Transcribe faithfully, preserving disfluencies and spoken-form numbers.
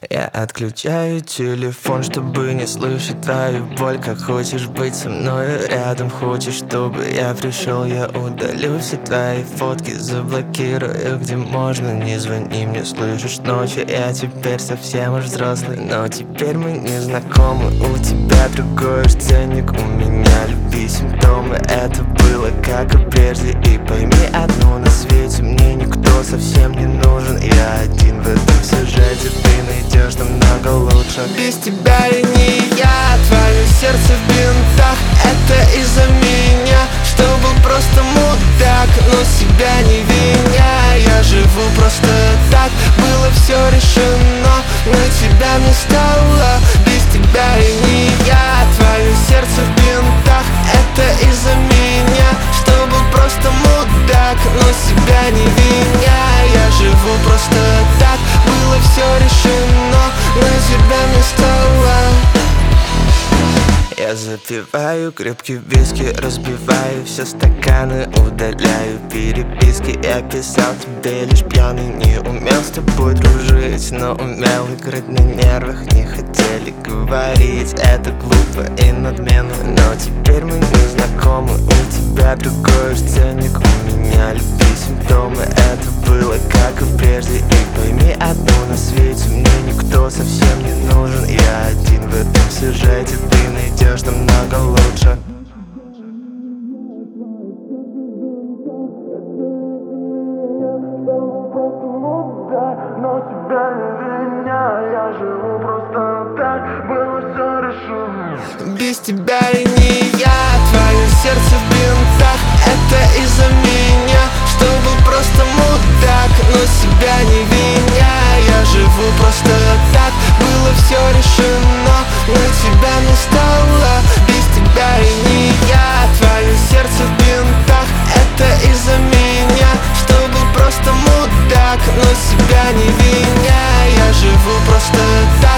Я отключаю телефон, чтобы не слышать твою боль. Как хочешь быть со мной рядом, хочешь, чтобы я пришел. Я удалю все твои фотки, заблокирую, где можно. Не звони мне, слышишь, ночью я теперь совсем уж взрослый. Но теперь мы не знакомы, у тебя другой уж ценник, у меня любви симптомы. Это было как и прежде, и пойми одну: на свете мне никто совсем не нужен. Я один в этом сюжете, ты найдешь намного лучше. Без тебя я не я, твое сердце в бинтах. Это из-за меня, что был просто мудак, но себя не виня. Я живу просто так, было все решено, но тебя не стало. Без тебя я не я, твое сердце в бинтах. Это из-за меня, что был просто мудак, но себя не виня. Я живу просто так, было все решено, но тебя не стало. Я запиваю крепкий виски, разбиваю все стаканы, удаляю переписки. Я писал тебе лишь пьяный, не умел с тобой дружить, но умел играть на нервах. Не хотели говорить, это глупо и надменно, но теперь мы не знакомы. У тебя другой уж ценник, у меня любви симптомы. Это было как и прежде, и пойми одну: на свете мне никто совсем не нужен. Я один в этом сюжете, ты найдешь намного лучше. Но себя не виня, я живу просто так, было все решено. Без тебя я не я, твое сердце в бинтах. Это из-за меня, что был просто мудак, но себя не виня. Я живу просто так, было все решено, но тебя не стало. Без тебя я не я, твое сердце в бинтах. Это из-за меня, что был просто мудак, но себя не виня. Я живу просто так.